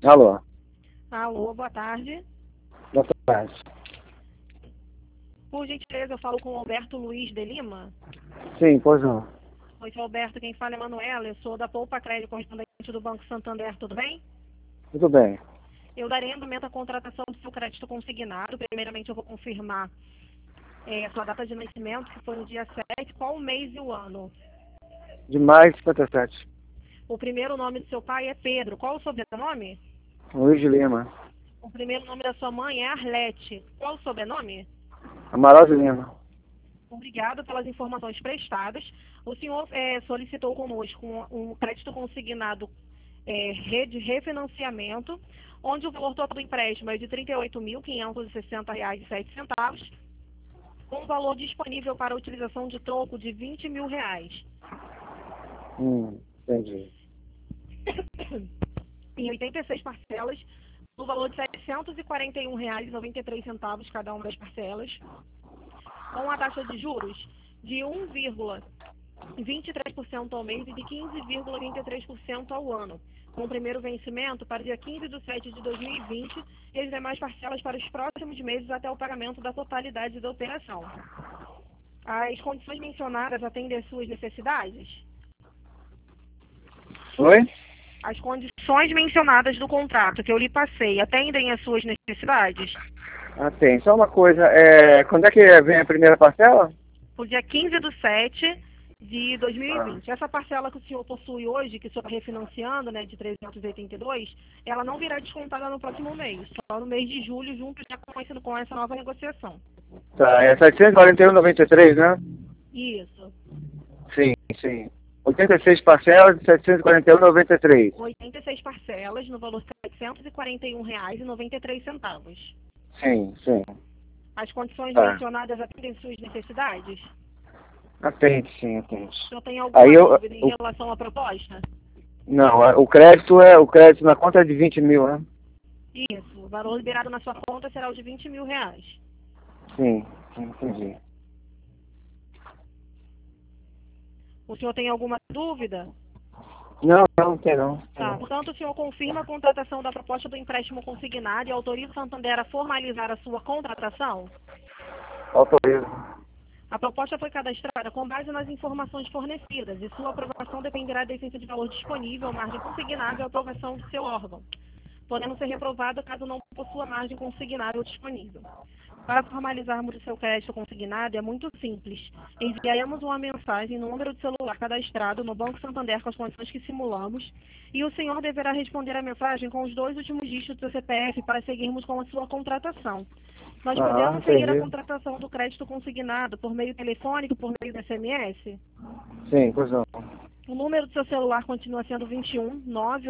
Alô, Alô, boa tarde. boa tarde. Por gentileza, eu falo com o Alberto Luiz de Lima. Sim, pois não. Oi, seu Alberto, quem fala é Manuela. Eu sou da Poupa Crédito, correspondente do Banco Santander, tudo bem? Tudo bem. Eu darei andamento à contratação do seu crédito consignado. Primeiramente, eu vou confirmar a sua data de nascimento, que foi no dia 7. Qual o mês e o ano? De maio de 57. O primeiro nome do seu pai é Pedro. Qual o sobrenome? Luiz de Lima. O primeiro nome da sua mãe é Arlete. Qual o sobrenome? Amaral de Lima. Obrigada pelas informações prestadas. O senhor solicitou conosco um crédito consignado de refinanciamento, onde o valor total do empréstimo é de R$ 38.560,07, com valor disponível para utilização de troco de R$ 20.000, Entendi. em 86 parcelas, no valor de R$ 741,93 cada uma das parcelas, com a taxa de juros de 1,23% ao mês e de 15,23% ao ano, com o primeiro vencimento para dia 15 de setembro de 2020 e as demais parcelas para os próximos meses até o pagamento da totalidade da operação. As condições mencionadas atendem às suas necessidades? Oi? As condições mencionadas do contrato que eu lhe passei atendem às suas necessidades? Ah, tem. Só uma coisa. Quando é que vem a primeira parcela? No dia 15 de setembro de Ah, 2020. Essa parcela que o senhor possui hoje, que o senhor está refinanciando, né, de 382, ela não virá descontada no próximo mês, só no mês de julho, junto já com essa nova negociação. tá. É 741,93, né? Isso. Sim, sim. 86 parcelas de 741,93. 86 parcelas no valor de R$ 741,93. Sim, sim. As condições Tá. mencionadas atendem suas necessidades? Atende, sim, atende. O senhor tem Aí alguma dúvida em relação à proposta? não, o crédito na conta é de 20 mil, né? Isso. O valor liberado na sua conta será o de R$ 20.000. Sim, sim, entendi. O senhor tem alguma dúvida? Não, não tem não. Tem Tá. não. Portanto, o senhor confirma a contratação da proposta do empréstimo consignado e autoriza o Santander a formalizar a sua contratação? Autorizo. A proposta foi cadastrada com base nas informações fornecidas e sua aprovação dependerá da essência de valor disponível, margem consignável e aprovação do seu órgão, podendo ser reprovada caso não possua margem consignável disponível. Para formalizarmos o seu crédito consignado é muito simples. Enviaremos uma mensagem no número de celular cadastrado no Banco Santander com as condições que simulamos e o senhor deverá responder a mensagem com os dois últimos dígitos do CPF para seguirmos com a sua contratação. Nós Ah, podemos seguir a entendi. contratação do crédito consignado por meio telefônico, por meio do SMS? Sim, pois não. O número do seu celular continua sendo 21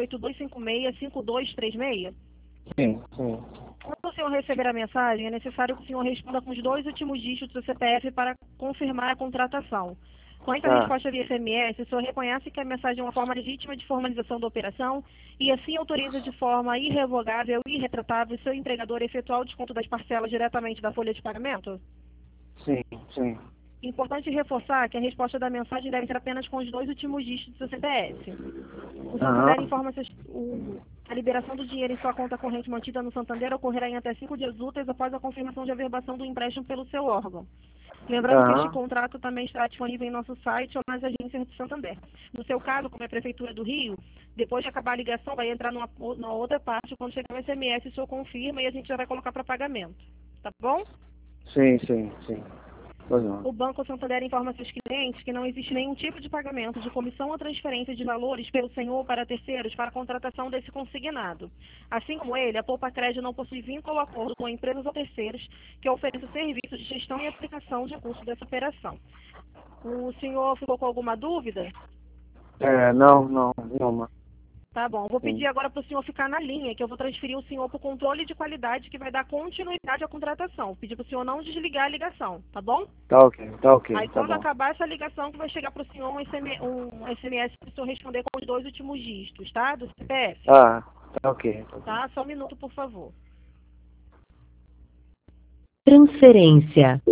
98256 5236? Sim, sim. Quando o senhor receber a mensagem, é necessário que o senhor responda com os dois últimos dígitos do CPF para confirmar a contratação. Quanto à Tá. resposta via SMS, o senhor reconhece que a mensagem é uma forma legítima de formalização da operação e assim autoriza de forma irrevogável e irretratável o seu empregador a efetuar o desconto das parcelas diretamente da folha de pagamento? Sim, sim. Importante reforçar que a resposta da mensagem deve ser apenas com os dois últimos dígitos do CPF. O Santander Aham. informa que a liberação do dinheiro em sua conta corrente mantida no Santander ocorrerá em até 5 dias úteis após a confirmação de averbação do empréstimo pelo seu órgão. Lembrando que este Aham. contrato também está disponível em nosso site ou nas agências do Santander. No seu caso, como é a Prefeitura do Rio, depois de acabar a ligação, vai entrar numa outra parte, quando chegar o SMS, o senhor confirma e a gente já vai colocar para pagamento. Tá bom? Sim, sim, sim. Pois não. O Banco Santander informa seus clientes que não existe nenhum tipo de pagamento de comissão ou transferência de valores pelo senhor para terceiros para a contratação desse consignado. Assim como ele, a Poupa Crédito não possui vínculo ou acordo com empresas ou terceiros que ofereçam serviços de gestão e aplicação de recursos dessa operação. O senhor ficou com alguma dúvida? Não, não, nenhuma. Tá bom, vou pedir Sim. agora para o senhor ficar na linha, que eu vou transferir o senhor para o controle de qualidade que vai dar continuidade à contratação. Pedir para o senhor não desligar a ligação, tá bom? Tá ok, tá Aí ok, tá quando bom. acabar essa ligação, que vai chegar para o senhor um SMS para o senhor responder com os dois últimos dígitos, tá? Do CPF. Ah, tá ok. Tá ok. Tá? Só um minuto, por favor. Transferência.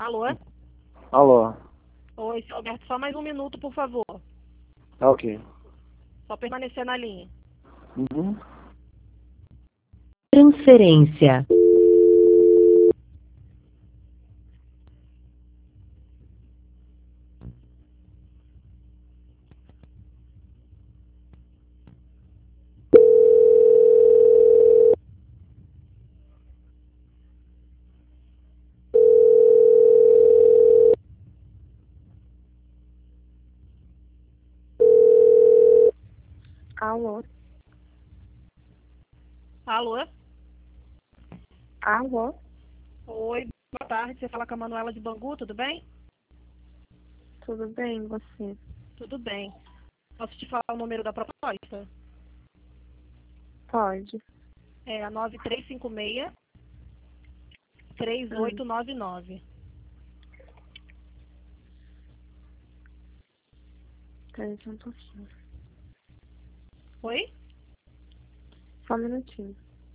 Alô? Alô. Oi, seu Alberto, só mais um minuto, por favor. Tá ok. Só permanecer na linha. Uhum. Transferência. Alô? Alô? Alô? Oi, boa tarde. Você fala com a Manuela de Bangu, tudo bem? Tudo bem, você? Tudo bem. Posso te falar o número da proposta? Pode. É a 9356-3899. Peraí só um pouquinho. Oi? Só um minutinho.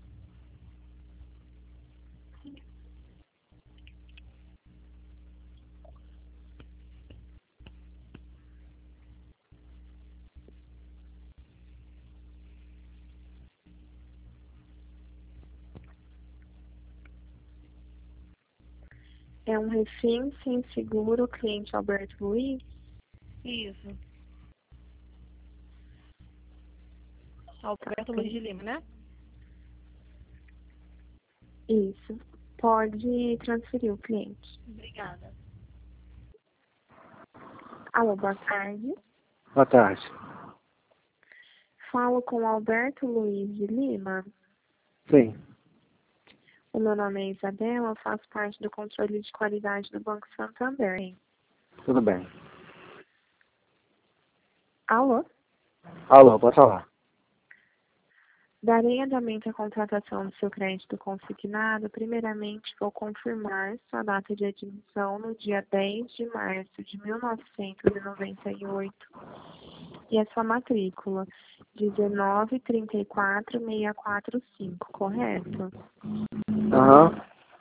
É um refém sem seguro, cliente Alberto Luiz? Isso. Alberto Luiz Ok. de Lima, né? Isso. Pode transferir o cliente. Obrigada. Alô, boa tarde. Boa tarde. Falo com o Alberto Luiz de Lima. Sim. O meu nome é Isabela, faço parte do controle de qualidade do Banco Santander. Hein? Tudo bem. Alô? Alô, pode falar. Darei andamento à contratação do seu crédito consignado. Primeiramente, vou confirmar sua data de admissão no dia 10 de março de 1998 e a sua matrícula, 1934645, correto? Aham.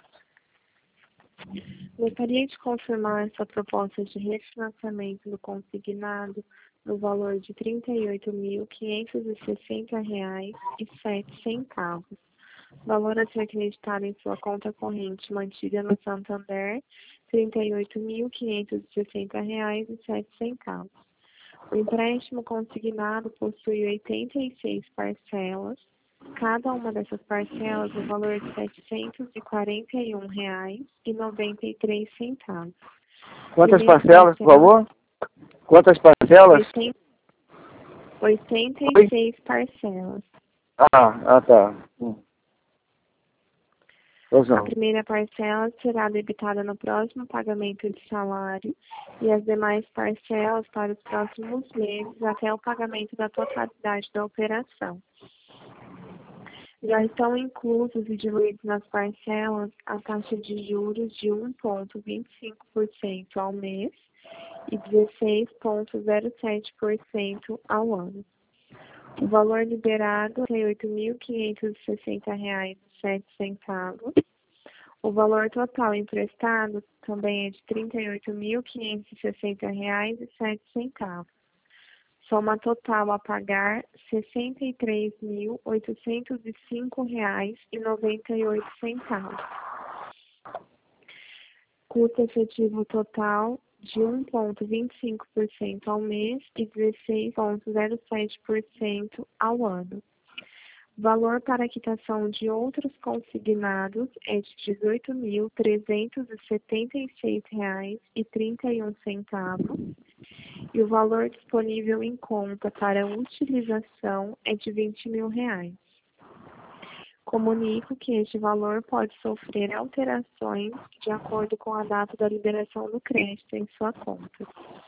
Gostaria de confirmar sua proposta de refinanciamento do consignado no valor de R$ 38.560,07. Valor a ser acreditado em sua conta corrente mantida no Santander, R$ 38.560,07. O empréstimo consignado possui 86 parcelas, cada uma dessas parcelas no valor de R$ 741,93. Quantas Limite parcelas, por favor? Quantas parcelas? 86 parcelas. Tá. Pois A não. primeira parcela será debitada no próximo pagamento de salário e as demais parcelas para os próximos meses até o pagamento da totalidade da operação. Já estão inclusos e diluídos nas parcelas a taxa de juros de 1,25% ao mês e 16,07% ao ano. O valor liberado é R$ 38.560,07. O valor total emprestado também é de R$ 38.560,07. Soma total a pagar R$ 63.805,98. Custo efetivo total de 1,25% ao mês e 16,07% ao ano. Valor para quitação de outros consignados é de R$ 18.376,31 e o valor disponível em conta para utilização é de R$ 20.000. Comunico que este valor pode sofrer alterações de acordo com a data da liberação do crédito em sua conta.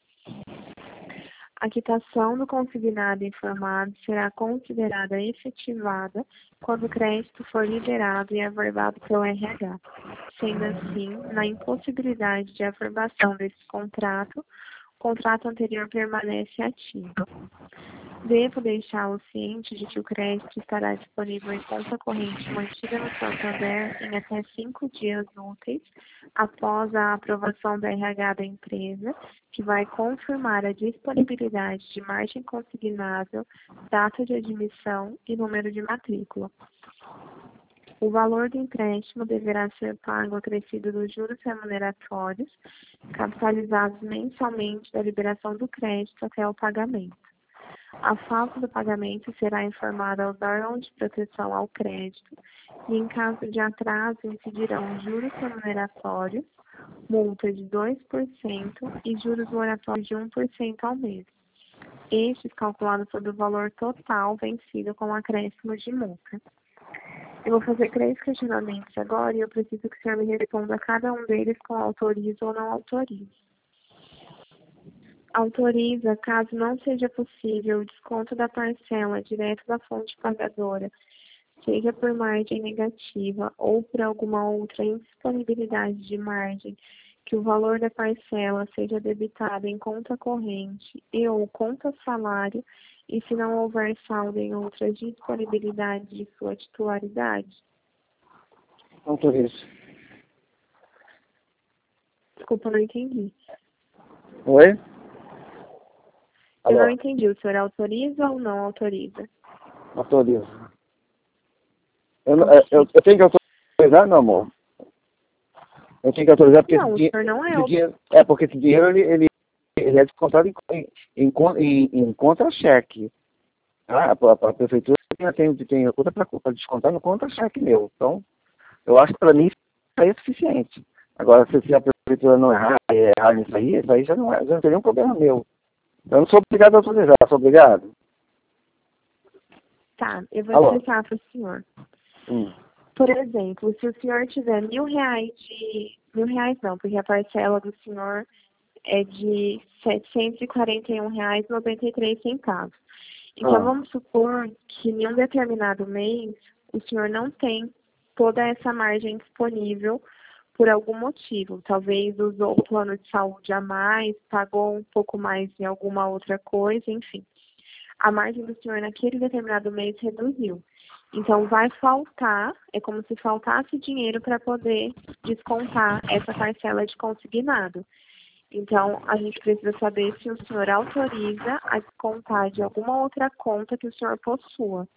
A quitação do consignado informado será considerada efetivada quando o crédito for liberado e averbado pelo RH. Sendo assim, na impossibilidade de averbação desse contrato, o contrato anterior permanece ativo. Devo deixá-lo ciente de que o crédito estará disponível em conta corrente mantida no Santander em até 5 dias úteis após a aprovação da RH da empresa, que vai confirmar a disponibilidade de margem consignável, data de admissão e número de matrícula. O valor do empréstimo deverá ser pago acrescido dos juros remuneratórios, capitalizados mensalmente da liberação do crédito até o pagamento. A falta do pagamento será informada aos órgãos de proteção ao crédito e, em caso de atraso, incidirão juros remuneratórios, multa de 2% e juros moratórios de 1% ao mês. Estes calculados sobre o valor total vencido com acréscimo de multa. Eu vou fazer 3 questionamentos agora e eu preciso que o senhor me responda a cada um deles com autoriza ou não autoriza. Autoriza caso não seja possível o desconto da parcela direto da fonte pagadora, seja por margem negativa ou por alguma outra indisponibilidade de margem, que o valor da parcela seja debitado em conta corrente e ou conta salário, e se não houver saldo em outras disponibilidades de sua titularidade? Autorizo. Desculpa, não entendi. Oi? Eu Alô? não entendi. O senhor autoriza ou não autoriza? Autorizo. Eu tenho que autorizar, meu amor? Eu tenho que autorizar porque Não, o senhor não é. porque esse dinheiro ele é descontado em contra-cheque. A prefeitura tem conta para descontar no contra-cheque meu. Então, eu acho que para mim isso aí é suficiente. Agora, se a prefeitura não errar nisso aí já não tem nenhum problema meu. Eu não sou obrigado a autorizar, sou obrigado? Tá, eu vou Alô? explicar para o senhor. Hum. Por exemplo, se o senhor tiver R$ 1.000 não, porque a parcela do senhor é de R$ 741,93. Então, vamos supor que em um determinado mês o senhor não tem toda essa margem disponível por algum motivo. Talvez usou o plano de saúde a mais, pagou um pouco mais em alguma outra coisa, enfim. A margem do senhor naquele determinado mês reduziu. Então, vai faltar, é como se faltasse dinheiro para poder descontar essa parcela de consignado. Então, a gente precisa saber se o senhor autoriza a descontar de alguma outra conta que o senhor possua.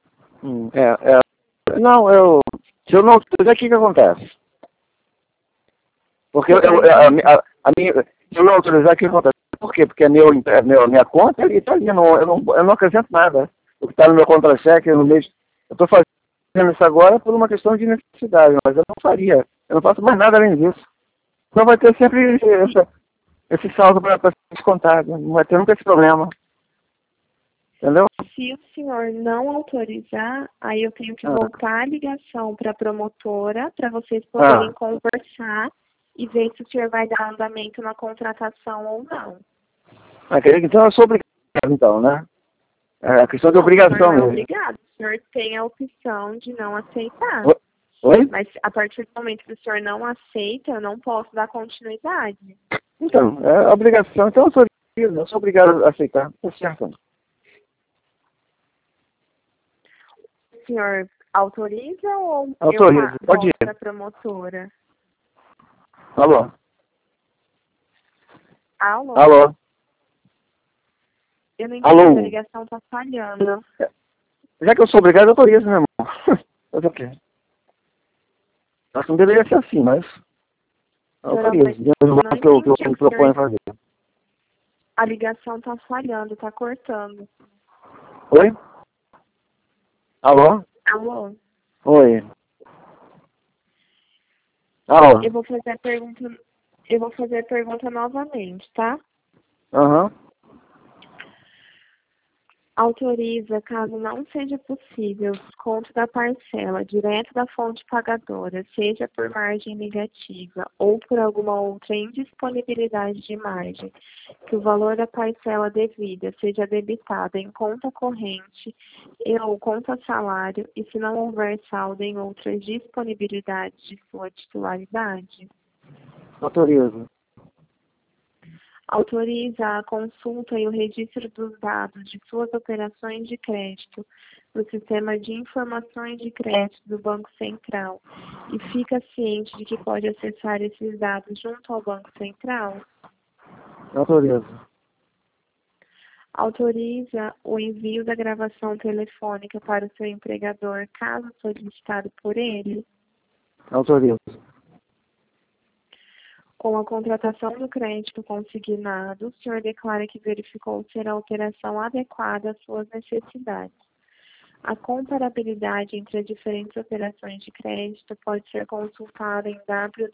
Não, se eu não autorizar, o que acontece? Porque se eu não autorizar, o que acontece? Por quê? Porque minha conta está ali, eu não acrescento nada. O que está no meu contra-cheque, no mês, eu estou fazendo isso agora por uma questão de necessidade, mas eu não faria. Eu não faço mais nada além disso. Então vai ter sempre esse saldo para ser descontado. Não vai ter nunca esse problema. Entendeu? Se o senhor não autorizar, aí eu tenho que voltar a ligação para a promotora para vocês poderem conversar e ver se o senhor vai dar andamento na contratação ou não. Então eu sou obrigado, então, né? É a questão de obrigação mesmo. Não é obrigado. O senhor tem a opção de não aceitar. Oi? Mas a partir do momento que o senhor não aceita, eu não posso dar continuidade. Então, é obrigação. Então eu sou obrigado a aceitar. Tá certo. O senhor autoriza ou autoriza? Pode ir. Para a promotora? Alô? Alô? Alô? Eu não entendi, Alô? a ligação está falhando. Já que eu sou obrigado, eu autorizo, meu irmão. Fazer o quê? Acho que não deveria ser assim, mas eu autorizo. Dentro do que eu me proponho fazer. A ligação está falhando, está cortando. Oi? Alô? Alô? Oi. Alô? Eu vou fazer a pergunta novamente, tá? Aham. Autoriza, caso não seja possível, o desconto da parcela direto da fonte pagadora, seja por margem negativa ou por alguma outra indisponibilidade de margem, que o valor da parcela devida seja debitado em conta corrente ou conta salário e se não houver saldo em outras disponibilidades de sua titularidade? Autorizo. Autoriza a consulta e o registro dos dados de suas operações de crédito no Sistema de Informações de Crédito do Banco Central e fica ciente de que pode acessar esses dados junto ao Banco Central? Autorizo. Autoriza o envio da gravação telefônica para o seu empregador, caso solicitado por ele? Autorizo. Com a contratação do crédito consignado, o senhor declara que verificou ser a operação adequada às suas necessidades. A comparabilidade entre as diferentes operações de crédito pode ser consultada em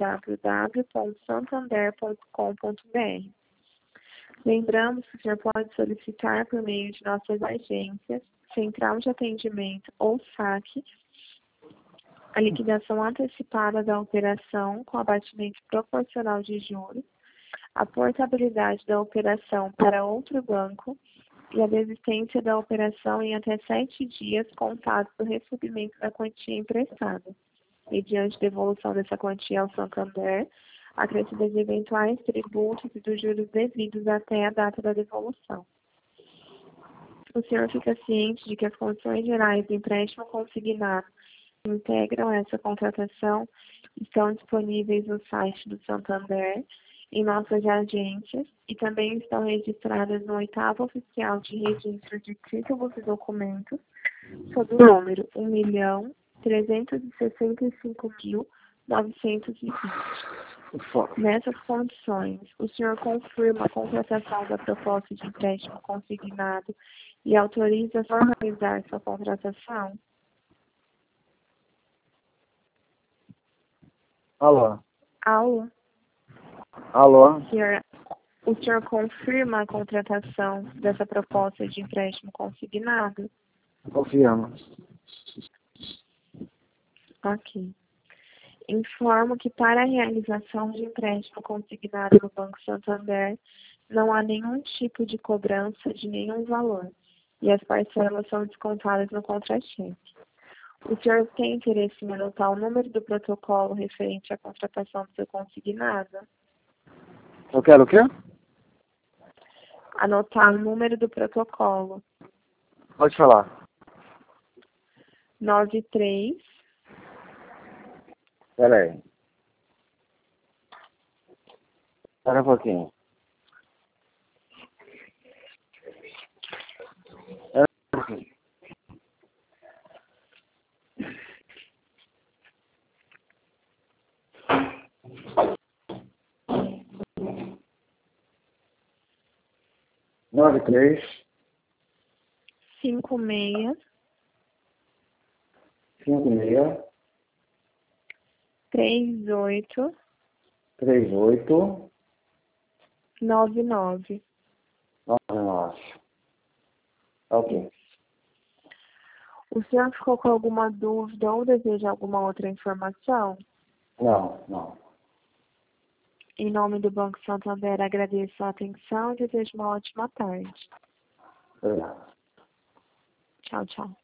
www.santander.com.br. Lembramos que o senhor pode solicitar por meio de nossas agências, Central de Atendimento ou SAC, a liquidação antecipada da operação com abatimento proporcional de juros, a portabilidade da operação para outro banco e a desistência da operação em até 7 dias contados do recebimento da quantia emprestada, mediante devolução dessa quantia ao Santander, acrescidas de eventuais tributos e dos juros devidos até a data da devolução. O senhor fica ciente de que as condições gerais do empréstimo consignado que integram essa contratação estão disponíveis no site do Santander, em nossas agências, e também estão registradas no 8º Oficial de Registro de Títulos e Documentos, sob o número 1.365.920. Nessas condições, o senhor confirma a contratação da proposta de empréstimo consignado e autoriza a formalizar sua contratação? Alô? Alô? Alô? O senhor confirma a contratação dessa proposta de empréstimo consignado? Confirmo. Ok. Informo que para a realização de empréstimo consignado no Banco Santander, não há nenhum tipo de cobrança de nenhum valor e as parcelas são descontadas no contra-cheque. O senhor tem interesse em anotar o número do protocolo referente à contratação do seu consignado? Eu quero o quê? Anotar o número do protocolo. Pode falar. 93 Peraí. Espera um pouquinho. Espera um pouquinho. Nove, três. 56 56. 38 38. 99. 99. Ok. O senhor ficou com alguma dúvida ou deseja alguma outra informação? Não. Em nome do Banco Santander, agradeço a atenção e desejo uma ótima tarde. Obrigado. Tchau, tchau.